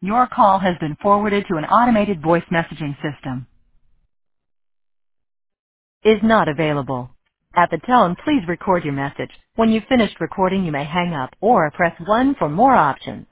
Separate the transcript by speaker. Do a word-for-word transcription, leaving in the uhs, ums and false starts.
Speaker 1: Your call has been forwarded to an automated voice messaging system. Is not available. At the tone, please record your message. When you've finished recording, you may hang up or press one for more options.